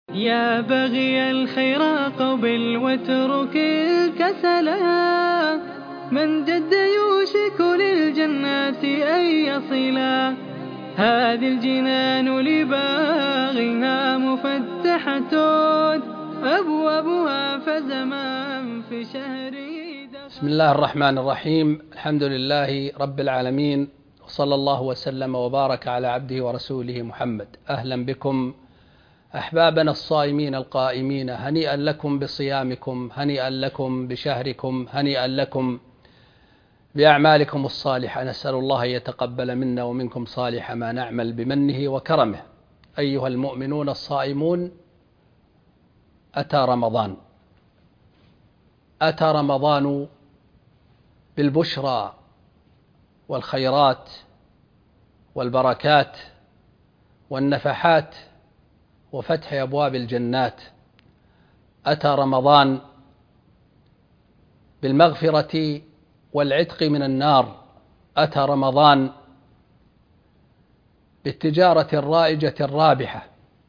يا بغي الخير قبل واترك الكسلا، من جد يوشك للجنات أن يصلا. هذه الجنان لباغيها مفتحة، أبوابها فزمان في شهره. بسم الله الرحمن الرحيم. الحمد لله رب العالمين، وصلى الله وسلم وبارك على عبده ورسوله محمد. أهلا بكم أحبابنا الصائمين القائمين، هنيئا لكم بصيامكم، هنيئا لكم بشهركم، هنيئا لكم بأعمالكم الصالحة. نسأل الله أن يتقبل منا ومنكم صالح ما نعمل بمنه وكرمه. أيها المؤمنون الصائمون، أتى رمضان، أتى رمضان بالبشرى والخيرات والبركات والنفحات وفتح أبواب الجنات. أتى رمضان بالمغفرة والعتق من النار. أتى رمضان بالتجارة الرائجة الرابحة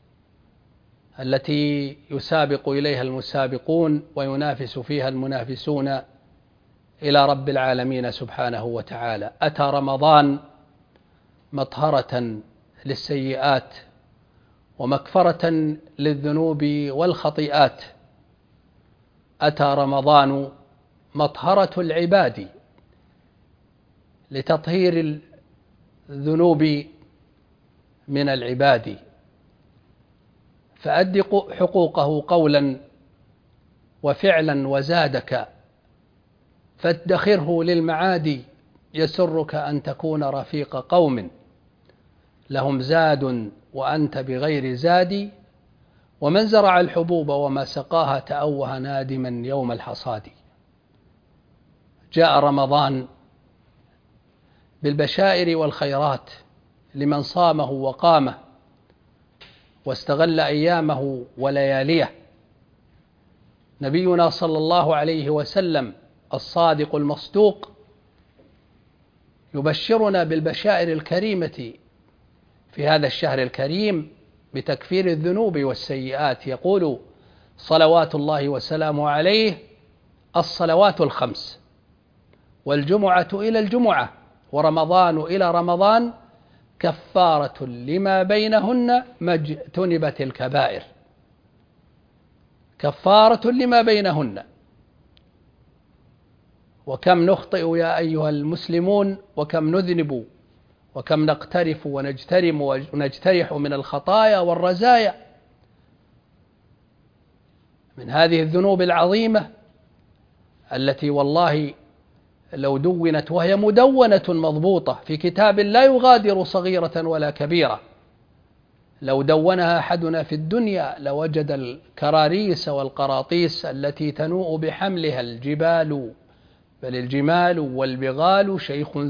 التي يسابق إليها المسابقون وينافس فيها المنافسون إلى رب العالمين سبحانه وتعالى. أتى رمضان مطهرة للسيئات ومكفرة للذنوب والخطيئات. أتى رمضان مطهرة العباد لتطهير الذنوب من العباد. فأد حقوقه قولا وفعلا وزادك، فادخره للمعاد، يسرك أن تكون رفيق قوم لهم زاد وأنت بغير زاد. ومن زرع الحبوب وما سقاها تأوه نادما يوم الحصاد. جاء رمضان بالبشائر والخيرات لمن صامه وقامه واستغل أيامه ولياليه. نبينا صلى الله عليه وسلم الصادق المصدوق يبشرنا بالبشائر الكريمة في هذا الشهر الكريم بتكفير الذنوب والسيئات. يقول صلوات الله وسلامه عليه: الصلوات الخمس، والجمعة إلى الجمعة، ورمضان إلى رمضان، كفارة لما بينهن ما اجتنبت الكبائر. كفارة لما بينهن. وكم نخطئ يا أيها المسلمون، وكم نذنب، وكم نقترف ونجترم ونجترح من الخطايا والرزايا، من هذه الذنوب العظيمة التي والله لو دونت، وهي مدونة مضبوطة في كتاب لا يغادر صغيرة ولا كبيرة، لو دونها أحدنا في الدنيا لوجد الكراريس والقراطيس التي تنوء بحملها الجبال، بل الجمال والبغال.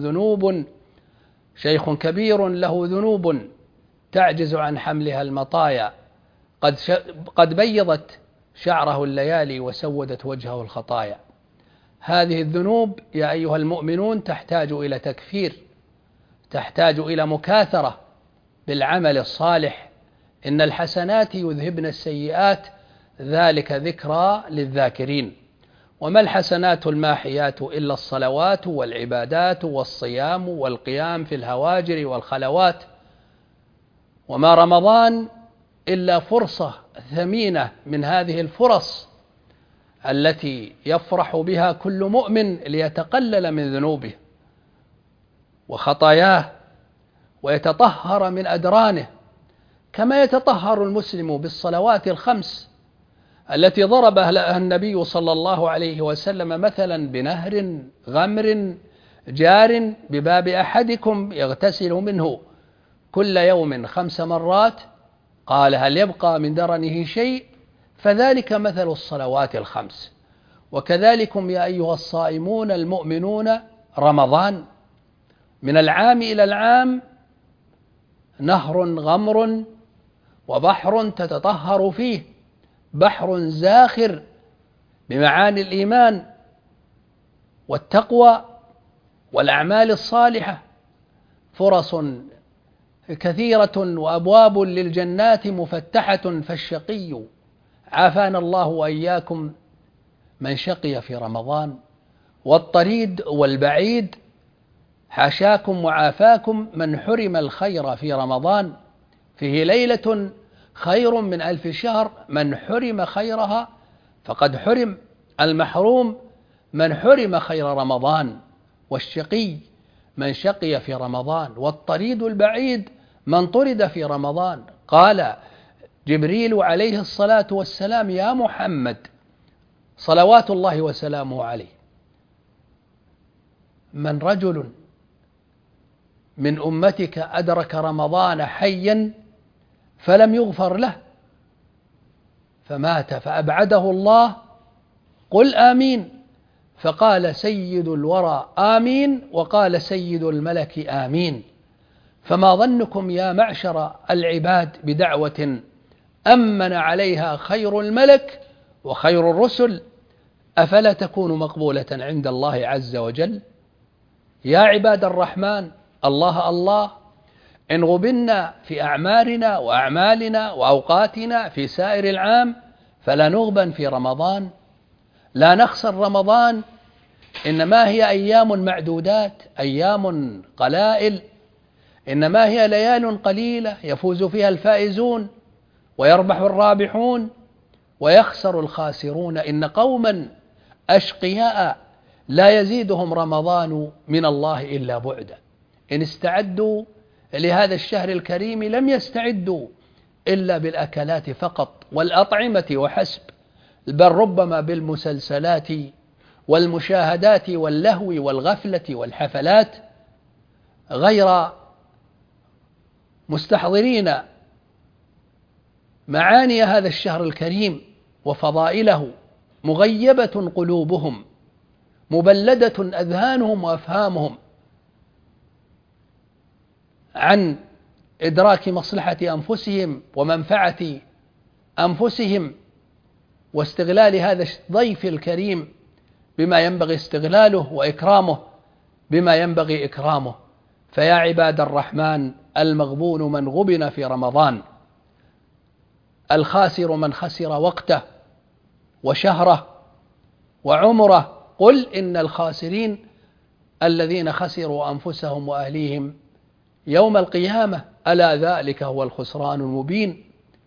شيخ كبير له ذنوب تعجز عن حملها المطايا، قد بيضت شعره الليالي وسودت وجهه الخطايا. هذه الذنوب يا أيها المؤمنون تحتاج إلى تكفير، تحتاج إلى مكاثرة بالعمل الصالح. إن الحسنات يذهبن السيئات، ذلك ذكرى للذاكرين. وما الحسنات الماحيات إلا الصلوات والعبادات والصيام والقيام في الهواجر والخلوات. وما رمضان إلا فرصة ثمينة من هذه الفرص التي يفرح بها كل مؤمن ليتقلل من ذنوبه وخطاياه ويتطهر من أدرانه، كما يتطهر المسلم بالصلوات الخمس التي ضرب لها النبي صلى الله عليه وسلم مثلا بنهر غمر جار بباب أحدكم يغتسل منه كل يوم 5 مرات، قال: هل يبقى من درنه شيء؟ فذلك مثل الصلوات الخمس. وكذلكم يا أيها الصائمون المؤمنون، رمضان من العام إلى العام نهر غمر وبحر تتطهر فيه، بحر زاخر بمعاني الإيمان والتقوى والأعمال الصالحة. فرص كثيرة وأبواب للجنات مفتحة، فالشقي عافانا الله وإياكم من شقي في رمضان، والطريد والبعيد حاشاكم وعافاكم من حرم الخير في رمضان. فيه ليلة خير من 1000 شهر، من حرم خيرها فقد حرم. المحروم من حرم خير رمضان، والشقي من شقي في رمضان، والطريد البعيد من طرد في رمضان. قال جبريل عليه الصلاة والسلام: يا محمد صلوات الله وسلامه عليه، من رجل من أمتك أدرك رمضان حيا فلم يغفر له فمات فأبعده الله، قل آمين. فقال سيد الورى آمين، وقال سيد الملك آمين. فما ظنكم يا معشر العباد بدعوة أمن عليها خير الملك وخير الرسل، أفلا تكون مقبولة عند الله عز وجل؟ يا عباد الرحمن، الله الله، إن غبنا في أعمارنا وأعمالنا وأوقاتنا في سائر العام فلا نغبن في رمضان، لا نخسر رمضان، إنما هي أيام معدودات، أيام قلائل، إنما هي ليال قليلة يفوز فيها الفائزون ويربح الرابحون ويخسر الخاسرون. إن قوما أشقياء لا يزيدهم رمضان من الله إلا بعدا. إن استعدوا لهذا الشهر الكريم لم يستعدوا إلا بالأكلات فقط والأطعمة وحسب، بل ربما بالمسلسلات والمشاهدات واللهو والغفلة والحفلات، غير مستحضرين معاني هذا الشهر الكريم وفضائله. مغيبة قلوبهم، مبلدة أذهانهم وأفهامهم عن إدراك مصلحة أنفسهم ومنفعة أنفسهم، واستغلال هذا الضيف الكريم بما ينبغي استغلاله، وإكرامه بما ينبغي إكرامه. فيا عباد الرحمن، المغبون من غبن في رمضان، الخاسر من خسر وقته وشهره وعمره. قل إن الخاسرين الذين خسروا أنفسهم وأهليهم يوم القيامة، ألا ذلك هو الخسران المبين.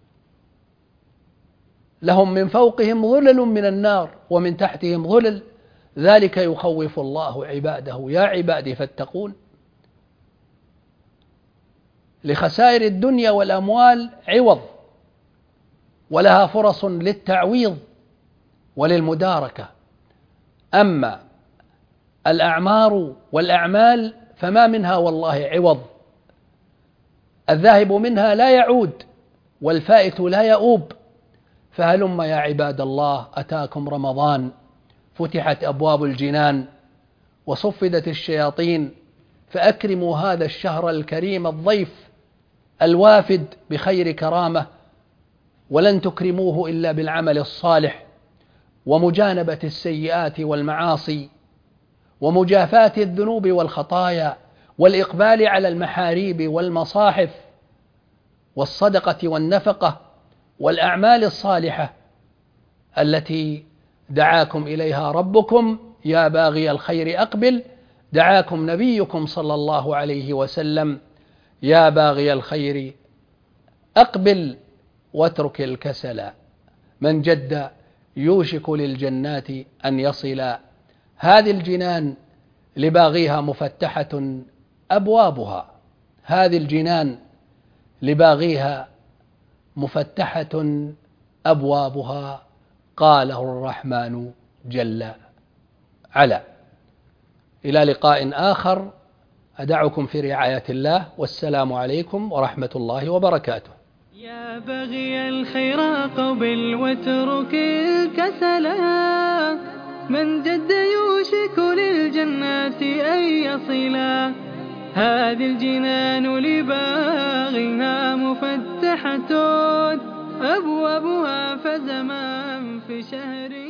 لهم من فوقهم ظلل من النار ومن تحتهم ظلل، ذلك يخوف الله عباده. يا عبادي فاتقون. لخسائر الدنيا والأموال عوض، ولها فرص للتعويض وللمداركة. أما الأعمار والأعمال فما منها والله عوض، الذاهب منها لا يعود والفائت لا يؤوب. فهلم يا عباد الله، أتاكم رمضان، فتحت أبواب الجنان وصفدت الشياطين، فأكرموا هذا الشهر الكريم الضيف الوافد بخير كرامة، ولن تكرموه إلا بالعمل الصالح ومجانبة السيئات والمعاصي ومجافاة الذنوب والخطايا والإقبال على المحاريب والمصاحف والصدقة والنفقة والأعمال الصالحة التي دعاكم إليها ربكم. يا باغي الخير أقبل، دعاكم نبيكم صلى الله عليه وسلم: يا باغي الخير أقبل واترك الكسل، من جد يوشك للجنات أن يصل. هذه الجنان لباغيها مفتحة أبوابها، هذه الجنان لباغيها مفتحة أبوابها، قاله الرحمن جل علا. إلى لقاء آخر، أدعكم في رعاية الله، والسلام عليكم ورحمة الله وبركاته. يا بغي الخير قبل واترك الكسلا، من جد يوشك للجنات أن يصلا. هذه الجنان لباغيها مفتحة أبوابها، فزمان في شهر